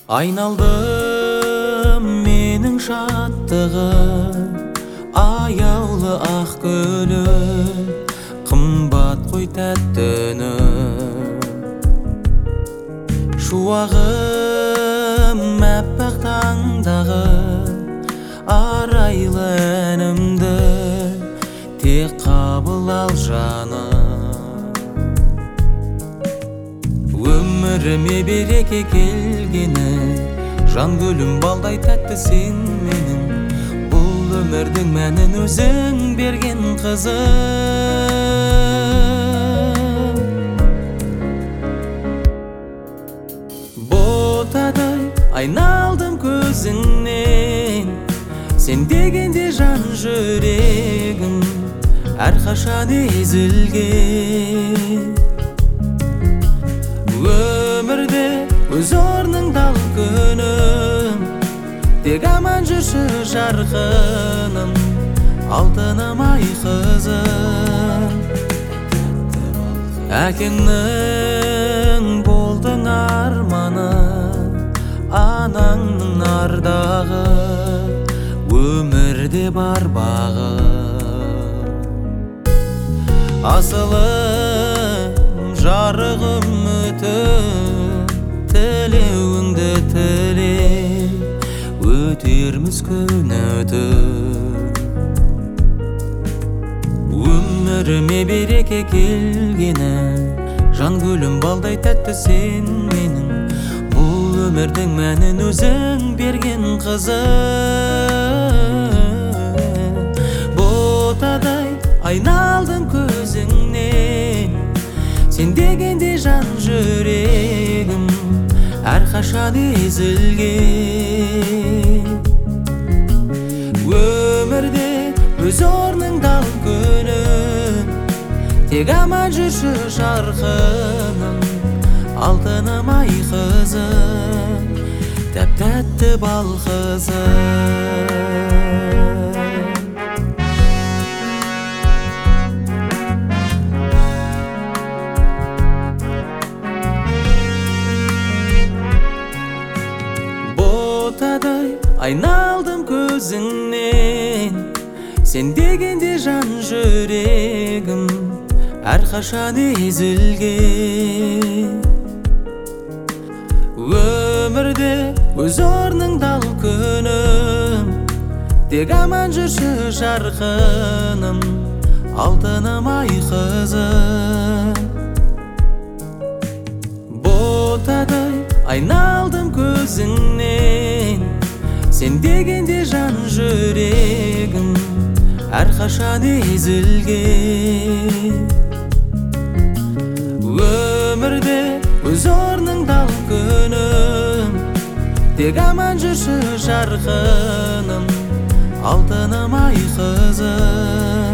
Айналдым менің шаттығы, аяулы ақ гүлі, қымбат қой тәтті үні. Шуағым әппақ таңдағы, арайлы әнімді тек қабыл ал жаным. Өміріме береке келгені, жан гүлім балдай тәтті сен менің. Бұл өмірдің мәнін өзің берген қызым. Ботадай айналдым көзіңнен, сен дегенде жан жүрегім әрқашан езілген. Өмірде өз орныңда ал күнім, тек аман жүрші жарқыным, алтыным ай қызым. Әкеңнің болдың арманы, анаңның ардағы, өмірде бар бағы. Асылым жарығым тілеуіңді тіле, өтерміз күн өтіп. Өміріме береке келгені, жан гүлім балдай тәтті сен менің. Бұл өмірдің мәнін өзің берген қызым. Ботадай айналдым көзіңнен, сен дегенде жан жүрегім әрқашан езілген. Өмірде өз орныңда ал күнім, тек аман жүрші жарқыным, алтыным ай қызым, тәп-тәтті бал қызым. Айналдым көзіңнен, сен дегенде жан жүрегім әрқашан езілген. Өмірде өз орныңда ал күнім, тек аман жүрші жарқыным, алтыным ай қызым. Ботадай айналдым көзіңнен, сен дегенде жан жүрегім әрқашан езілген. Өмірде өз орныңда ал күнім, тек аман жүрші жарқыным, алтыным ай қызым.